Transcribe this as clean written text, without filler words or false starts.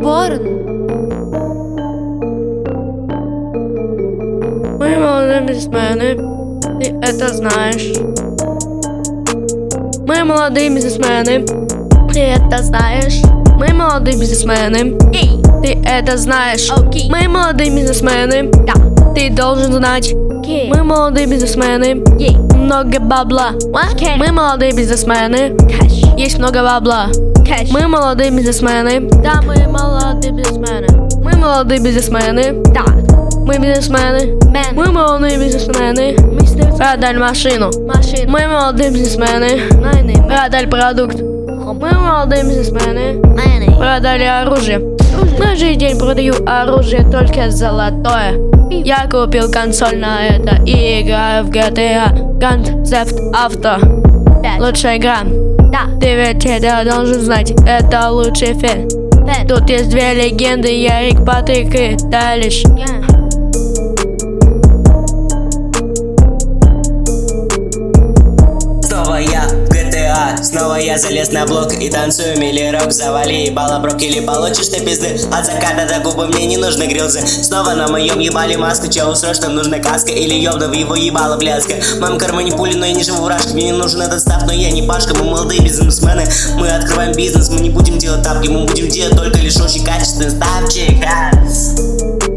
Борн. Мы молодые бизнесмены, ты это знаешь. Мы молодые бизнесмены, ты это знаешь. Мы молодые бизнесмены, ты это знаешь. Мы молодые бизнесмены, ты должен знать. Мы молодые бизнесмены, много бабла. Мы молодые бизнесмены, есть много бабла. Мы молодые бизнесмены, да, мы молодые бизнесмены. Мы молодые бизнесмены, да, мы бизнесмены. Мы молодые бизнесмены, продали машину. Мы молодые бизнесмены, продали продукт. Мы молодые бизнесмены, продали оружие. Каждый день продаю оружие, только золотое. Я купил консоль на это и играю в GTA Grand Theft Auto. Лучшая игра. Ты ведь это должен знать, это лучший фильм. Тут есть две легенды, Ярик, Патрик и Талиш. Снова я залез на блок и танцую мили-рок. Завали ебало, брок, или получишь ты пизды. От заката до губы мне не нужны грилзы. Снова на моем ебале маска. Чего срочно нужна каска или ёбна в его ебало блеска. В моем кармане пули, но я не живу в рашке. Мне не нужен этот став, но я не пашка. Мы молодые бизнесмены, мы открываем бизнес. Мы не будем делать тапки, мы будем делать только лишь очень качественный ставчик.